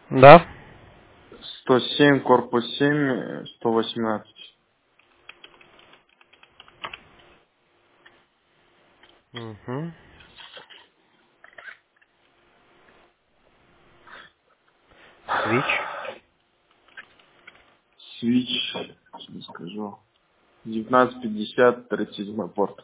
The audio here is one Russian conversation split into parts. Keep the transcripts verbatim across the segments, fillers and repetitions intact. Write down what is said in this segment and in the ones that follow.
Да. сто семь, корпус семь, сто восемнадцать. Угу. Свич. Свич, сейчас скажу. девятнадцать пятьдесят, тридцать седьмой порт.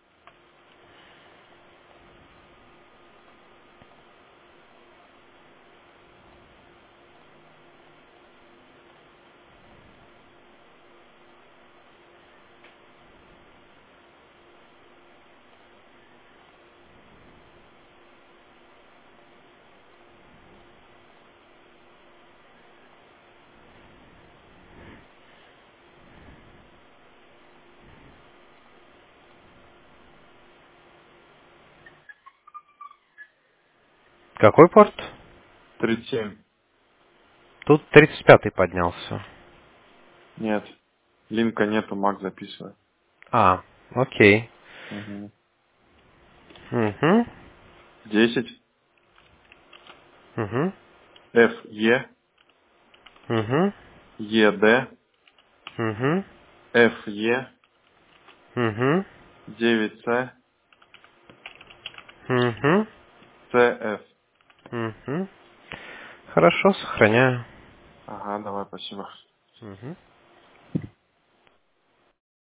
Какой порт? тридцать семь. Тут тридцать пятый поднялся. Нет. Линка нету, Мак записывает. А, окей. Угу. Угу. десять. Угу. эф е, Угу. е дэ, Угу. эф е, Угу. девять цэ, Угу. цэ эф. Угу. Хорошо, сохраняю. Ага, давай, спасибо. Угу.